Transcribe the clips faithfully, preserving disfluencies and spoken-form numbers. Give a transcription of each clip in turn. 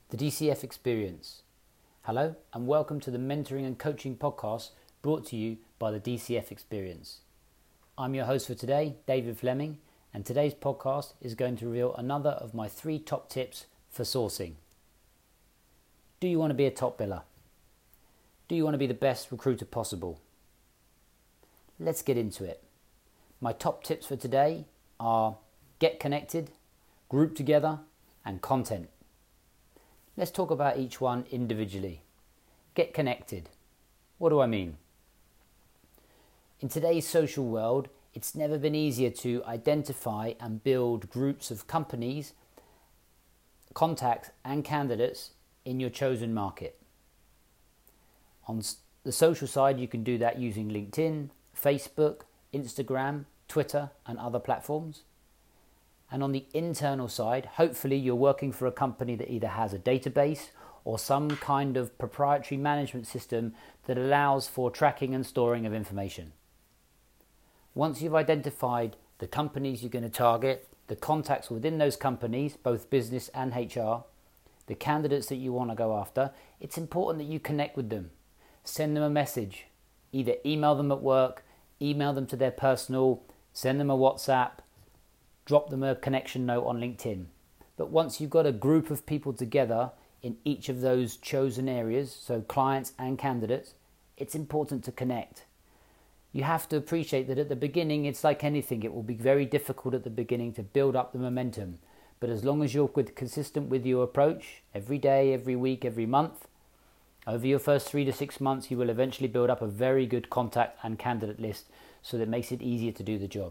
The D C F Experience. Hello and welcome to the Mentoring and Coaching Podcast brought to you by the D C F Experience. I'm your host for today, David Fleming, and today's podcast is going to reveal another of my three top tips for sourcing. Do you want to be a top biller? Do you want to be the best recruiter possible? Let's get into it. My top tips for today are get connected, group together, and content. Let's talk about each one individually. Get connected. What do I mean? In today's social world, it's never been easier to identify and build groups of companies, contacts and candidates in your chosen market. On the social side, you can do that using LinkedIn, Facebook, Instagram, Twitter and other platforms. And on the internal side, hopefully you're working for a company that either has a database or some kind of proprietary management system that allows for tracking and storing of information. Once you've identified the companies you're going to target, the contacts within those companies, both business and H R, the candidates that you want to go after, it's important that you connect with them. Send them a message. Either email them at work, email them to their personal, send them a WhatsApp, drop them a connection note on LinkedIn. But once you've got a group of people together in each of those chosen areas, so clients and candidates, it's important to connect. You have to appreciate that at the beginning, it's like anything. It will be very difficult at the beginning to build up the momentum. But as long as you're consistent with your approach, every day, every week, every month, over your first three to six months, you will eventually build up a very good contact and candidate list so that it makes it easier to do the job.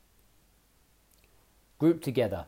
Group together.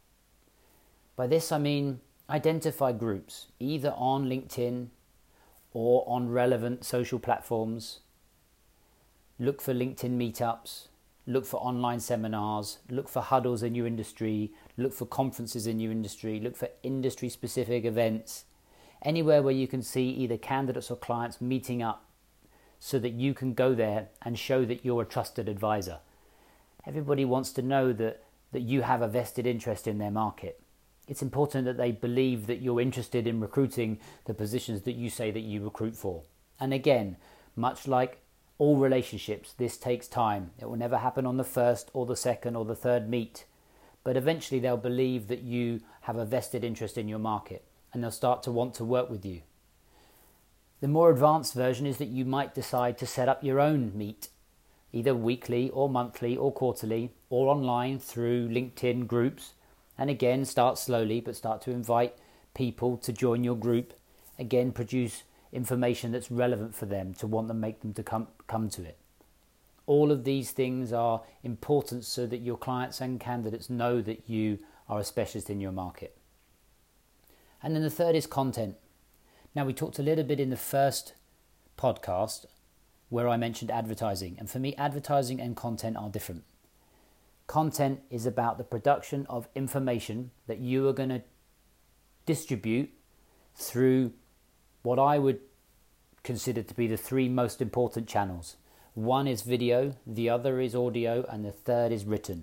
By this I mean identify groups, either on LinkedIn or on relevant social platforms. Look for LinkedIn meetups, look for online seminars, look for huddles in your industry, look for conferences in your industry, look for industry-specific events, anywhere where you can see either candidates or clients meeting up so that you can go there and show that you're a trusted advisor. Everybody wants to know that that you have a vested interest in their market. It's important that they believe that you're interested in recruiting the positions that you say that you recruit for. And again, much like all relationships, this takes time. It will never happen on the first or the second or the third meet. But eventually they'll believe that you have a vested interest in your market and they'll start to want to work with you. The more advanced version is that you might decide to set up your own meet, either weekly or monthly or quarterly or online through LinkedIn groups. And again, start slowly, but start to invite people to join your group. Again, produce information that's relevant for them to want them, make them to come, come to it. All of these things are important so that your clients and candidates know that you are a specialist in your market. And then the third is content. Now, we talked a little bit in the first podcast where I mentioned advertising. And for me, advertising and content are different. Content is about the production of information that you are going to distribute through what I would consider to be the three most important channels. One is video, the other is audio, and the third is written.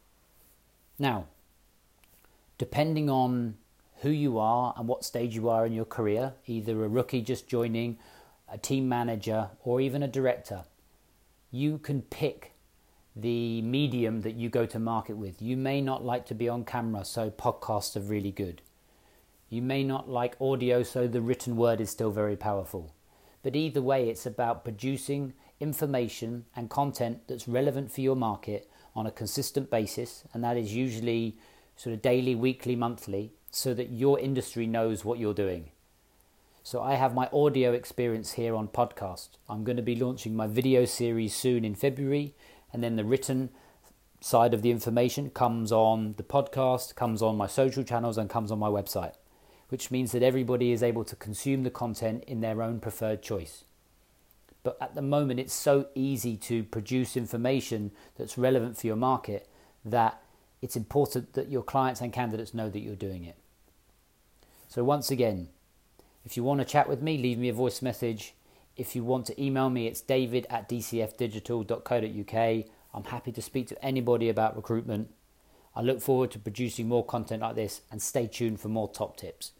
Now, depending on who you are and what stage you are in your career, either a rookie just joining, a team manager, or even a director, you can pick the medium that you go to market with. You may not like to be on camera, so podcasts are really good. You may not like audio, so the written word is still very powerful. But either way, it's about producing information and content that's relevant for your market on a consistent basis, and that is usually sort of daily, weekly, monthly, so that your industry knows what you're doing. So I have my audio experience here on podcast. I'm going to be launching my video series soon in February, and then the written side of the information comes on the podcast, comes on my social channels, and comes on my website, which means that everybody is able to consume the content in their own preferred choice. But at the moment, it's so easy to produce information that's relevant for your market that it's important that your clients and candidates know that you're doing it. So once again, if you want to chat with me, leave me a voice message. If you want to email me, it's david at d c f digital dot co dot u k. I'm happy to speak to anybody about recruitment. I look forward to producing more content like this, and stay tuned for more top tips.